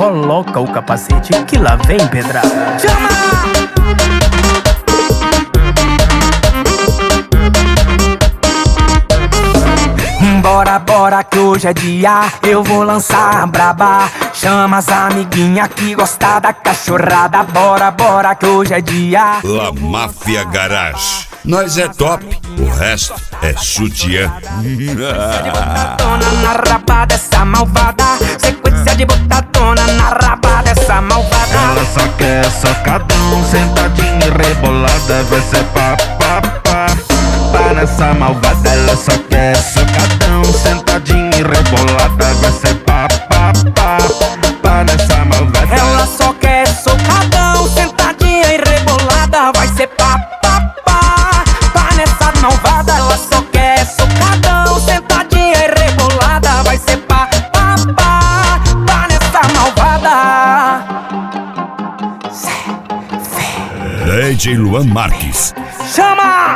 coloca o capacete que lá vem pedrada. Chama! Bora, bora que hoje é dia, eu vou lançar a braba. Chama as amiguinha que gosta da cachorrada. Bora, bora que hoje é dia. La Máfia Garage. Nós é top, o resto é sutiã. Sequência de botadona na raba dessa malvada. Sequência de botadona na raba dessa malvada. Ela só quer socadão, sentadinha e rebolada. Vai ser pá, pá, pá, pá nessa malvada. Ela só quer socadão, sentadinha e rebolada. Vai ser pá, pá, pá, pá nessa malvada. Ela só quer socadão, sentadinha e rebolada. Vai ser pá, pá, pá, pá nessa malvada. Ela só quer socadão, sentadinha e rebolada. Vai ser pá, pá, pá, pá nessa malvada. DJ Luan Marques. Chama!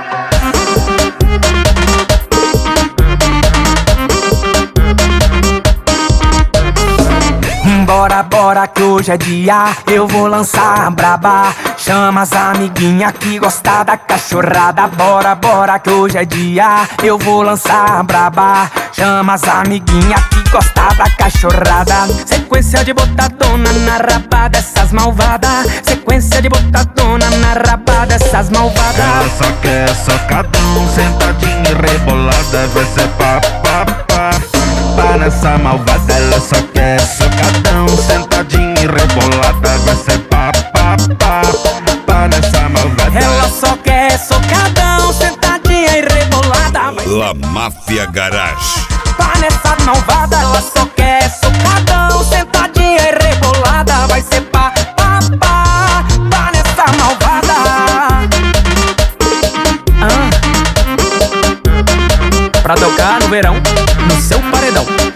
Bora, bora que hoje é dia, eu vou lançar a braba. Chama as amiguinha que gosta da cachorrada. Bora, bora que hoje é dia, eu vou lançar a braba. Chama as amiguinha que gosta da cachorrada. Sequência de botadona na raba dessas malvadas. Sequência de botadona na raba dessas malvadas. Ela só quer socadão, sentadinha e rebolada. Vai ser pá, pá, pá, pá nessa malvada. Ela só quer socadão, sentadinha e rebolada. Vai ser pá, pá, pá, pá nessa malvada. Ela só quer socadão, sentadinha e rebolada. La Máfia Garage. Pá nessa malvada, ela só quer socadão, sentadinha e rebolada. Vai ser pá, pá, pá, pá nessa malvada. Pra tocar no verão, no seu paredão.